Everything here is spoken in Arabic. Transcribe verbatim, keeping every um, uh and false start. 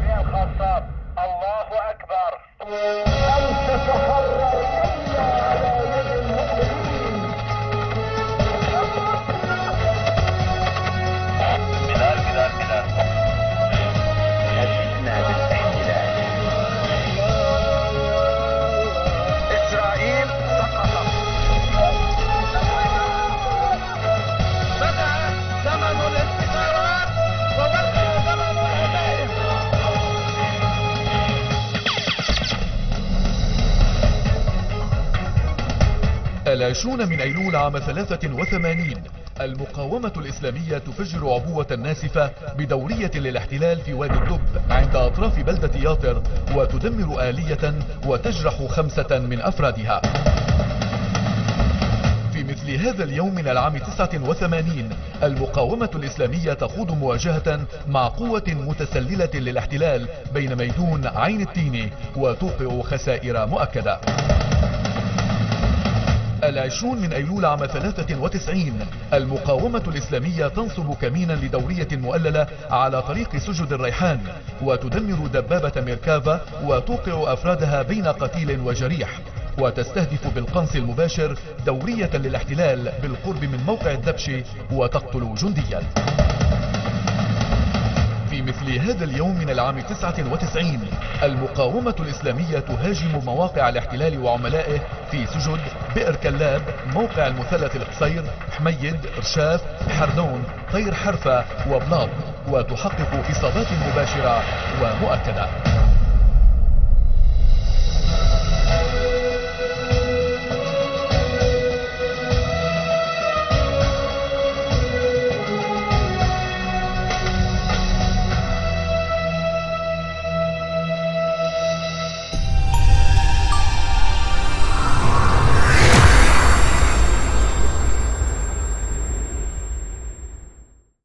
جميع الخاصات. الله أكبر. أن تتحرر إلا على يد المؤمنين. بلال بلال بلال أجلنا بالاحتلال. إسرائيل سقطت. بدأ زمن الانتصارات وبدأ زمن الهزائم. العشرون من أيلول عام ثلاثة وثمانين المقاومة الإسلامية تفجر عبوة ناسفة بدورية للاحتلال في وادي الدب عند أطراف بلدة ياطر، وتدمر آلية وتجرح خمسة من أفرادها. في مثل هذا اليوم من العام تسعة وثمانين المقاومة الإسلامية تخوض مواجهة مع قوة متسللة للاحتلال بين ميدون عين التين، وتوقع خسائر مؤكدة. العشرون من أيلول عام ثلاثة وتسعين المقاومة الإسلامية تنصب كمينا لدورية مؤللة على طريق سجد الريحان، وتدمر دبابة ميركافا وتوقع أفرادها بين قتيل وجريح، وتستهدف بالقنص المباشر دورية للاحتلال بالقرب من موقع الدبش وتقتل جنديا. في مثل هذا اليوم من العام تسعة وتسعين المقاومة الإسلامية تهاجم مواقع الاحتلال وعملائه في سجد، بئر كلاب، موقع المثلث القصير، حميد، رشاف، حردون، طير حرفة وبلاط، وتحقق إصابات مباشرة ومؤكدة.